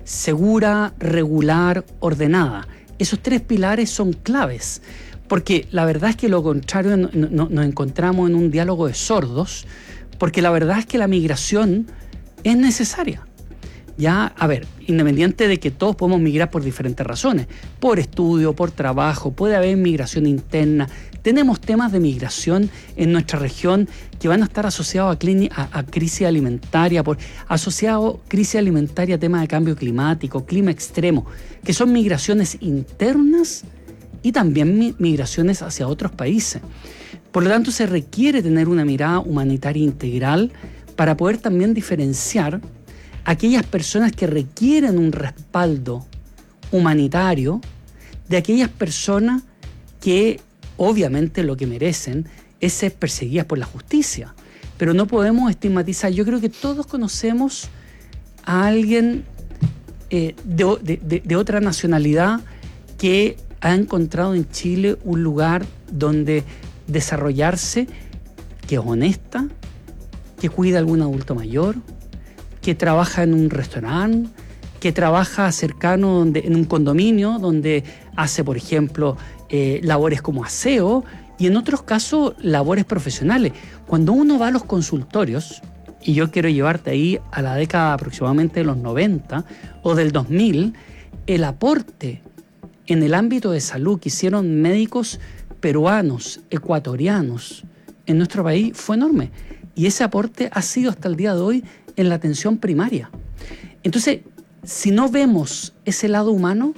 segura, regular, ordenada. Esos tres pilares son claves, porque la verdad es que lo contrario no, no, nos encontramos en un diálogo de sordos, porque la verdad es que la migración es necesaria. Ya, a ver, independiente de que todos podemos migrar por diferentes razones, por estudio, por trabajo, puede haber migración interna. Tenemos temas de migración en nuestra región que van a estar asociados a, clini- a, a crisis alimentaria, por, asociados a crisis alimentaria a temas de cambio climático, clima extremo, que son migraciones internas y también mi- migraciones hacia otros países. Por lo tanto, se requiere tener una mirada humanitaria integral para poder también diferenciar aquellas personas que requieren un respaldo humanitario de aquellas personas que obviamente lo que merecen es ser perseguidas por la justicia. Pero no podemos estigmatizar. Yo creo que todos conocemos a alguien eh, de, de, de, de otra nacionalidad que ha encontrado en Chile un lugar donde desarrollarse, que es honesta, que cuida a algún adulto mayor, que trabaja en un restaurante, que trabaja cercano donde, en un condominio donde hace, por ejemplo, eh, labores como aseo y en otros casos labores profesionales. Cuando uno va a los consultorios, y yo quiero llevarte ahí a la década aproximadamente de los noventa o del dos mil, el aporte en el ámbito de salud que hicieron médicos peruanos, ecuatorianos en nuestro país fue enorme. Y ese aporte ha sido hasta el día de hoy en la atención primaria. Entonces, si no vemos ese lado humano,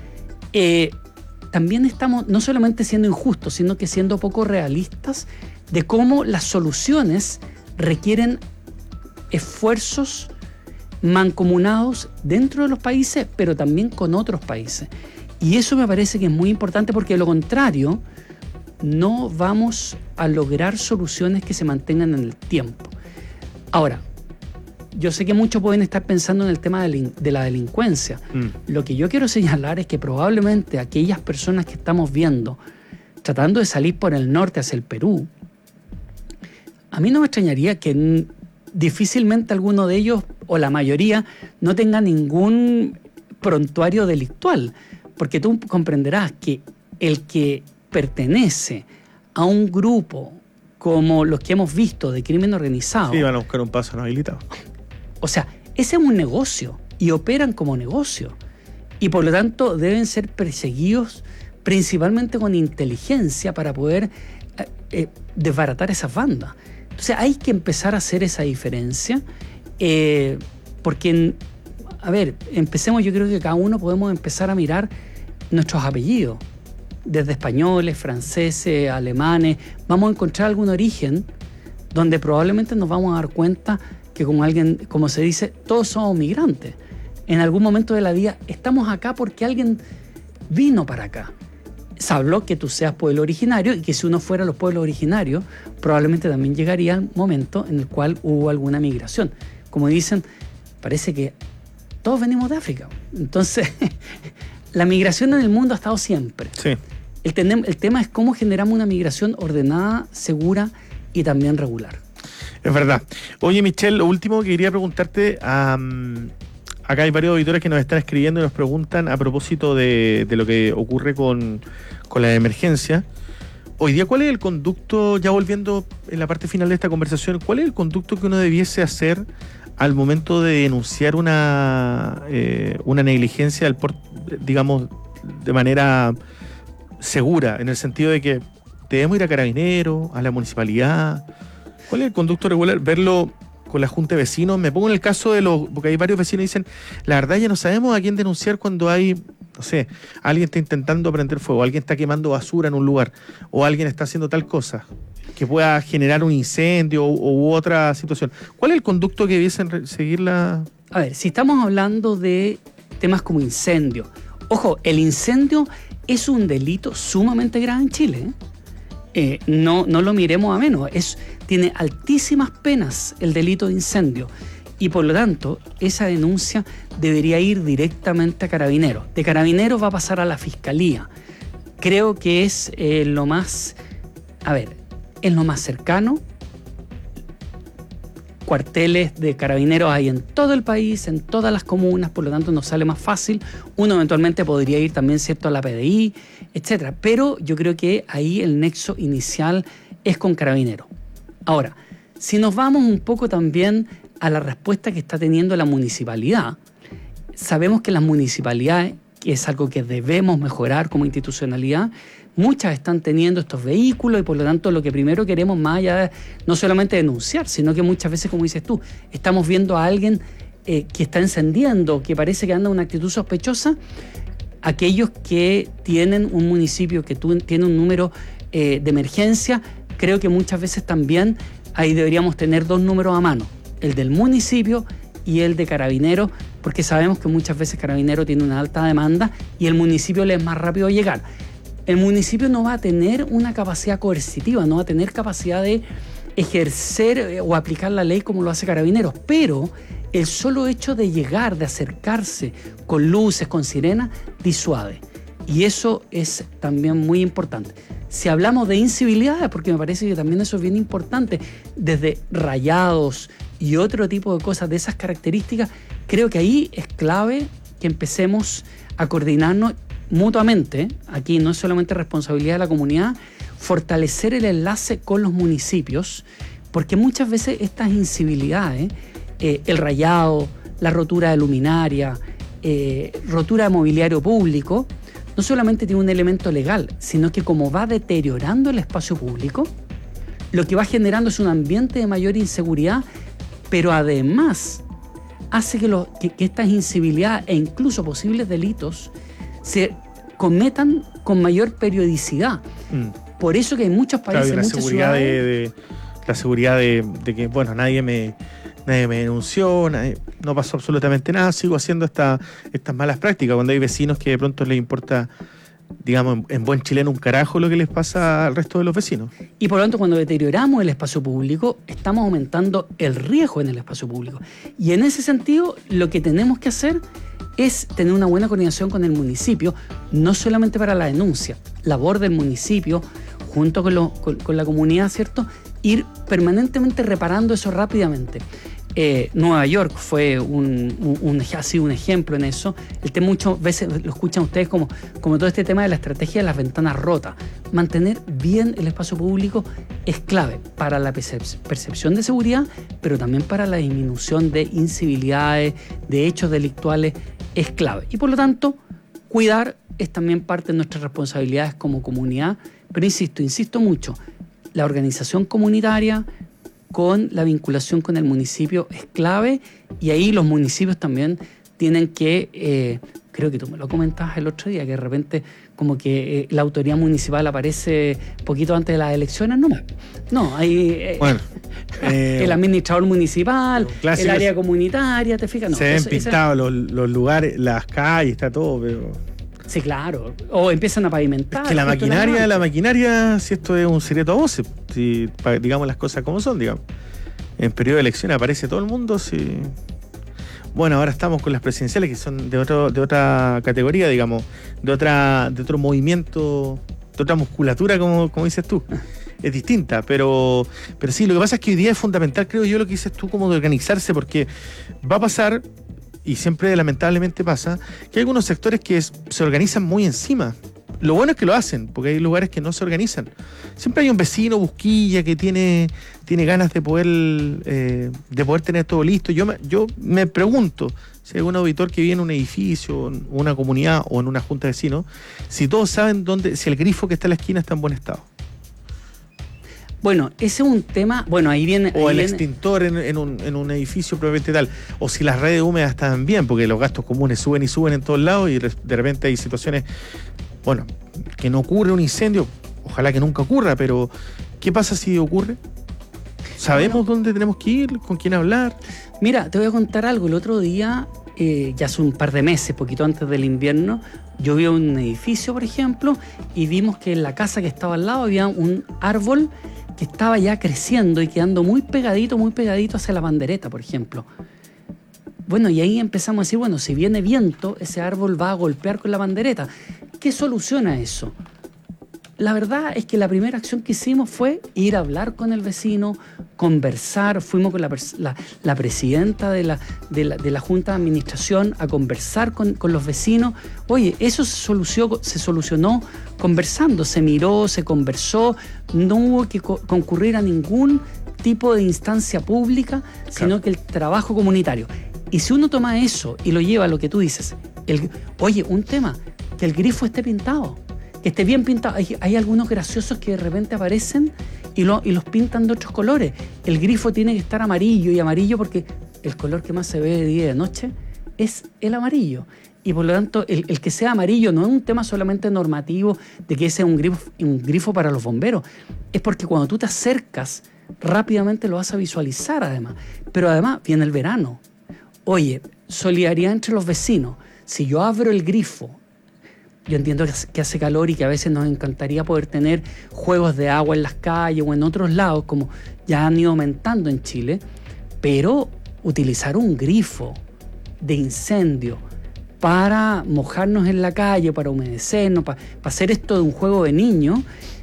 eh, también estamos no solamente siendo injustos, sino que siendo poco realistas de cómo las soluciones requieren esfuerzos mancomunados dentro de los países, pero también con otros países. Y eso me parece que es muy importante, porque de lo contrario, no vamos a lograr soluciones que se mantengan en el tiempo. Ahora, yo sé que muchos pueden estar pensando en el tema de la delincuencia. Mm. Lo que yo quiero señalar es que probablemente aquellas personas que estamos viendo tratando de salir por el norte hacia el Perú, a mí no me extrañaría que difícilmente alguno de ellos, o la mayoría, no tenga ningún prontuario delictual, porque tú comprenderás que el que pertenece a un grupo como los que hemos visto de crimen organizado... Sí, van a buscar un paso no habilitado. O sea, ese es un negocio y operan como negocio. Y por lo tanto deben ser perseguidos principalmente con inteligencia para poder eh, eh, desbaratar esas bandas. Entonces hay que empezar a hacer esa diferencia eh, porque, a ver, empecemos, yo creo que cada uno podemos empezar a mirar nuestros apellidos. Desde españoles, franceses, alemanes, vamos a encontrar algún origen donde probablemente nos vamos a dar cuenta que, como alguien, como se dice, todos somos migrantes. En algún momento de la vida estamos acá porque alguien vino para acá. Se habló que tú seas pueblo originario y que si uno fuera los pueblos originarios, probablemente también llegaría el momento en el cual hubo alguna migración. Como dicen, parece que todos venimos de África. Entonces, la migración en el mundo ha estado siempre. Sí. El, ten- el tema es cómo generamos una migración ordenada, segura y también regular. Es verdad. Oye, Michelle, lo último que quería preguntarte, um, acá hay varios auditores que nos están escribiendo y nos preguntan a propósito de, de lo que ocurre con, con la emergencia. Hoy día, ¿cuál es el conducto, ya volviendo en la parte final de esta conversación, cuál es el conducto que uno debiese hacer al momento de denunciar una, eh, una negligencia, del port, digamos, de manera segura, en el sentido de que debemos ir a Carabineros, a la municipalidad? ¿Cuál es el conducto regular? Verlo con la Junta de Vecinos. Me pongo en el caso de los... Porque hay varios vecinos que dicen, la verdad ya no sabemos a quién denunciar cuando hay, no sé, alguien está intentando prender fuego, alguien está quemando basura en un lugar, o alguien está haciendo tal cosa que pueda generar un incendio u, u otra situación. ¿Cuál es el conducto que debiesen seguir la...? A ver, si estamos hablando de temas como incendio, ojo, el incendio es un delito sumamente grave en Chile, ¿eh? Eh, no, no lo miremos a menos, es, tiene altísimas penas el delito de incendio y por lo tanto esa denuncia debería ir directamente a Carabineros. De Carabineros va a pasar a la Fiscalía. Creo que es eh, lo más, a ver, es lo más cercano, cuarteles de carabineros hay en todo el país, en todas las comunas, por lo tanto nos sale más fácil. Uno eventualmente podría ir también, ¿cierto?, a la P D I, etcétera. Pero yo creo que ahí el nexo inicial es con carabineros. Ahora, si nos vamos un poco también a la respuesta que está teniendo la municipalidad, sabemos que las municipalidades, que es algo que debemos mejorar como institucionalidad, muchas están teniendo estos vehículos y por lo tanto lo que primero queremos más allá de no solamente denunciar, sino que muchas veces, como dices tú, estamos viendo a alguien eh, que está encendiendo, que parece que anda una actitud sospechosa. Aquellos que tienen un municipio que tu, tiene un número eh, de emergencia, creo que muchas veces también ahí deberíamos tener dos números a mano, el del municipio y el de Carabineros, porque sabemos que muchas veces Carabineros tiene una alta demanda y el municipio le es más rápido llegar. El municipio no va a tener una capacidad coercitiva, no va a tener capacidad de ejercer o aplicar la ley como lo hace Carabineros, pero el solo hecho de llegar, de acercarse con luces, con sirena, disuade. Y eso es también muy importante. Si hablamos de incivilidades, porque me parece que también eso es bien importante, desde rayados y otro tipo de cosas de esas características, creo que ahí es clave que empecemos a coordinarnos mutuamente. Aquí no es solamente responsabilidad de la comunidad, fortalecer el enlace con los municipios, porque muchas veces estas incivilidades, eh, el rayado, la rotura de luminaria, eh, rotura de mobiliario público, no solamente tiene un elemento legal, sino que como va deteriorando el espacio público, lo que va generando es un ambiente de mayor inseguridad, pero además hace que, lo, que, que estas incivilidades e incluso posibles delitos se cometan con mayor periodicidad. Mm. Por eso que hay muchos países, claro, la muchas seguridad ciudades... de, de, la seguridad de, de que, bueno, nadie me, nadie me denunció, nadie, no pasó absolutamente nada, sigo haciendo esta, estas malas prácticas, cuando hay vecinos que de pronto les importa, digamos, en, en buen chileno un carajo lo que les pasa al resto de los vecinos. Y por lo tanto, cuando deterioramos el espacio público, estamos aumentando el riesgo en el espacio público. Y en ese sentido, lo que tenemos que hacer es tener una buena coordinación con el municipio, no solamente para la denuncia, labor del municipio, junto con, lo, con, con la comunidad, ¿cierto? Ir permanentemente reparando eso rápidamente. Eh, Nueva York fue un, un, un, ha sido un ejemplo en eso. El tema muchas veces lo escuchan ustedes como, como todo este tema de la estrategia de las ventanas rotas. Mantener bien el espacio público es clave para la percep- percepción de seguridad, pero también para la disminución de incivilidades, de hechos delictuales, es clave. Y por lo tanto, cuidar es también parte de nuestras responsabilidades como comunidad. Pero insisto, insisto mucho, la organización comunitaria con la vinculación con el municipio es clave, y ahí los municipios también tienen que, eh, creo que tú me lo comentabas el otro día, que de repente como que eh, la autoridad municipal aparece poquito antes de las elecciones, no más. No, hay eh, bueno, eh, el administrador municipal, el área comunitaria, ¿te fijas? No, se ven eso, pintados esa... los, los lugares, las calles, está todo, pero... Sí, claro. O empiezan a pavimentar. Es que la maquinaria, la, la maquinaria, si esto es un secreto a voces, si digamos las cosas como son, digamos. En periodo de elecciones aparece todo el mundo, si... Bueno, ahora estamos con las presidenciales, que son de otro, de otra categoría, digamos, de otra, de otro movimiento, de otra musculatura, como, como dices tú. Es distinta, pero, pero sí, lo que pasa es que hoy día es fundamental, creo yo, lo que dices tú, como de organizarse, porque va a pasar, y siempre lamentablemente pasa, que hay algunos sectores que es, se organizan muy encima. Lo bueno es que lo hacen, porque hay lugares que no se organizan. Siempre hay un vecino busquilla que tiene, tiene ganas de poder, eh, de poder tener todo listo. Yo me, yo me pregunto, si hay algún auditor que vive en un edificio, en una comunidad o en una junta de vecinos, si todos saben dónde, si el grifo que está en la esquina está en buen estado. Bueno, ese es un tema, bueno, ahí viene... O ahí el viene... extintor en, en, un, en un edificio propiamente tal. O si las redes húmedas están bien, porque los gastos comunes suben y suben en todos lados y de repente hay situaciones, bueno, que no ocurre un incendio, ojalá que nunca ocurra, pero ¿qué pasa si ocurre? ¿Sabemos bueno, dónde tenemos que ir? ¿Con quién hablar? Mira, te voy a contar algo. El otro día, eh, ya hace un par de meses, poquito antes del invierno, yo vi un edificio, por ejemplo, y vimos que en la casa que estaba al lado había un árbol que estaba ya creciendo y quedando muy pegadito, muy pegadito hacia la bandereta, por ejemplo. Bueno, y ahí empezamos a decir, bueno, si viene viento, ese árbol va a golpear con la bandereta. ¿Qué soluciona eso? la verdad es que la primera acción que hicimos fue ir a hablar con el vecino, conversar, fuimos con la, la, la presidenta de la, de, la, de la Junta de Administración a conversar con, con los vecinos. Oye, eso se solucionó, se solucionó conversando, se miró, se conversó, no hubo que co- concurrir a ningún tipo de instancia pública, sino claro. que el trabajo comunitario. Y si uno toma eso y lo lleva a lo que tú dices, el, oye, un tema, que el grifo esté pintado, que esté bien pintado. Hay, hay algunos graciosos que de repente aparecen y, lo, y los pintan de otros colores. El grifo tiene que estar amarillo y amarillo porque el color que más se ve de día y de noche es el amarillo. Y por lo tanto, el, el que sea amarillo no es un tema solamente normativo de que ese es un grifo, un grifo para los bomberos. Es porque cuando tú te acercas, rápidamente lo vas a visualizar además. Pero además viene el verano. Oye, solidaridad entre los vecinos. Si yo abro el grifo, yo entiendo que hace calor y que a veces nos encantaría poder tener juegos de agua en las calles o en otros lados, como ya han ido aumentando en Chile, pero utilizar un grifo de incendio para mojarnos en la calle, para humedecernos, para, para hacer esto de un juego de niños,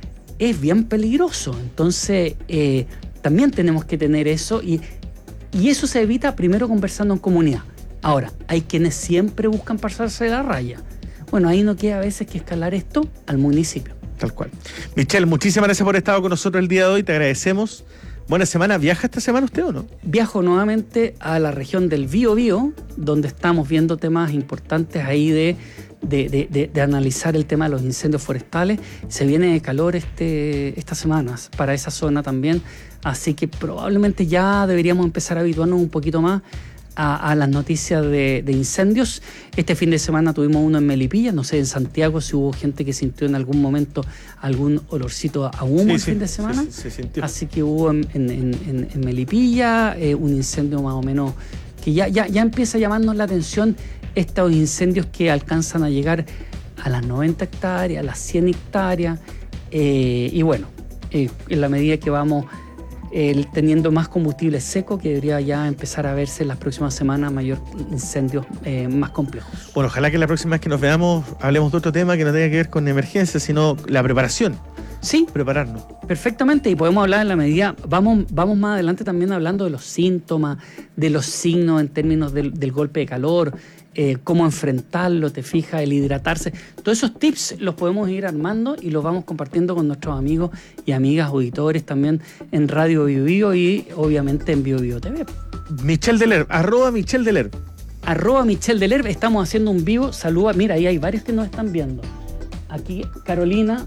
es bien peligroso. Entonces, eh, también tenemos que tener eso y, y eso se evita primero conversando en comunidad. Ahora, hay quienes siempre buscan pasarse de la raya. Bueno, ahí no queda a veces que escalar esto al municipio. Tal cual. Michelle, muchísimas gracias por estar con nosotros el día de hoy, te agradecemos. Buena semana. ¿Viaja esta semana usted o no? Viajo nuevamente a la región del Biobío, donde estamos viendo temas importantes ahí de, de, de, de, de analizar el tema de los incendios forestales. Se viene calor este, estas semanas para esa zona también, así que probablemente ya deberíamos empezar a habituarnos un poquito más A, a las noticias de, de incendios. Este fin de semana tuvimos uno en Melipilla, no sé, en Santiago si hubo gente que sintió en algún momento algún olorcito a humo sí, el sí, fin de semana. Sí, sí, se sintió. Así que hubo en, en, en, en Melipilla eh, un incendio más o menos que ya, ya, ya empieza a llamarnos la atención estos incendios que alcanzan a llegar a las noventa hectáreas, a las cien hectáreas eh, y bueno, eh, en la medida que vamos Eh, teniendo más combustible seco, que debería ya empezar a verse en las próximas semanas mayor incendios eh, más complejos. Bueno, ojalá que la próxima vez que nos veamos hablemos de otro tema que no tenga que ver con emergencia, sino la preparación. Sí. Prepararnos. Perfectamente, y podemos hablar en la medida, vamos, vamos más adelante también hablando de los síntomas, de los signos en términos del, del golpe de calor, eh, cómo enfrentarlo, te fijas, el hidratarse. Todos esos tips los podemos ir armando y los vamos compartiendo con nuestros amigos y amigas auditores también en Radio Bio Bio y obviamente en Bio Bio T V. Michelle Delerm, arroba Michelle Delerm. Arroba Michelle Delerm, estamos haciendo un vivo, saluda, mira, ahí hay varios que nos están viendo. Aquí Carolina,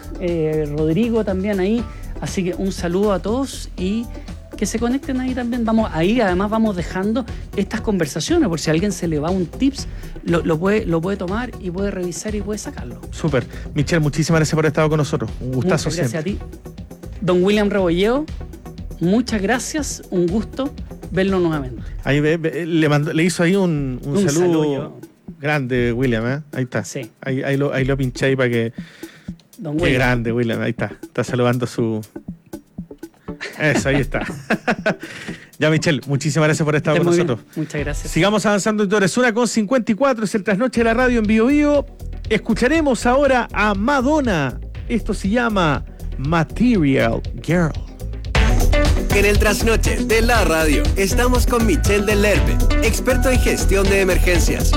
eh, Rodrigo también ahí, así que un saludo a todos y que se conecten ahí también. Vamos, ahí además vamos dejando estas conversaciones, por si a alguien se le va un tips, lo, lo, puede, lo puede tomar y puede revisar y puede sacarlo. Súper. Michelle, muchísimas gracias por haber estado con nosotros. Un gustazo muchas gracias siempre. a ti. Don William Rebolleo, muchas gracias, un gusto verlo nuevamente. Ahí ve, ve, le, mandó, le hizo ahí un, un, un saludo, saludo grande, William, ¿eh? Ahí está. Sí. Ahí, ahí, lo, ahí lo pinché ahí para que... Don Qué William. grande, William. Ahí está. Está saludando su... Eso, ahí está. Ya, Michelle, muchísimas gracias por estar con nosotros. Bien. Muchas gracias. Sigamos avanzando en Torres. Una con cincuenta y cuatro es el trasnoche de la radio en Bio Bio. Escucharemos ahora a Madonna. Esto se llama Material Girl. En el trasnoche de la radio estamos con Michelle Delerm, experto en gestión de emergencias.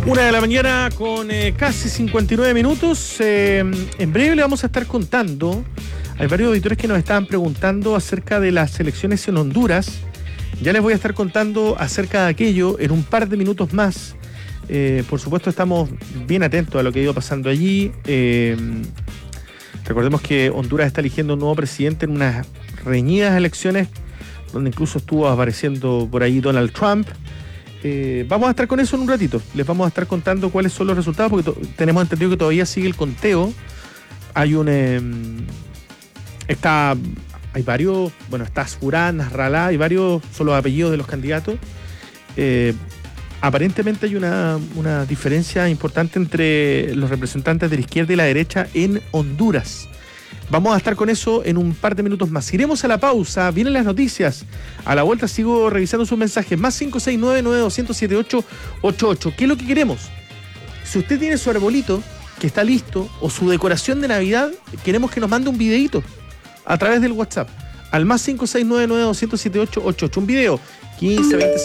Una de la mañana con eh, casi cincuenta y nueve minutos. Eh, en breve le vamos a estar contando. Hay varios auditores que nos estaban preguntando acerca de las elecciones en Honduras. Ya les voy a estar contando acerca de aquello en un par de minutos más. Eh, por supuesto, estamos bien atentos a lo que ha ido pasando allí. Eh, recordemos que Honduras está eligiendo un nuevo presidente en unas reñidas elecciones donde incluso estuvo apareciendo por ahí Donald Trump. Eh, vamos a estar con eso en un ratito. Les vamos a estar contando cuáles son los resultados, porque to- tenemos entendido que todavía sigue el conteo. Hay un... Eh, está... Hay varios... Bueno, está Asfurán, Nasrallah, hay varios... Son los apellidos de los candidatos. Eh, aparentemente hay una, una diferencia importante entre los representantes de la izquierda y la derecha en Honduras. Vamos a estar con eso en un par de minutos más. Iremos a la pausa, vienen las noticias. A la vuelta sigo revisando sus mensajes. Más cinco seis nueve, nueve dos cero siete ocho ocho ocho. ¿Qué es lo que queremos? Si usted tiene su arbolito que está listo o su decoración de Navidad, queremos que nos mande un videito a través del WhatsApp. Al más cinco seis nueve, nueve dos cero siete ocho ocho ocho. Un video, quince, veinte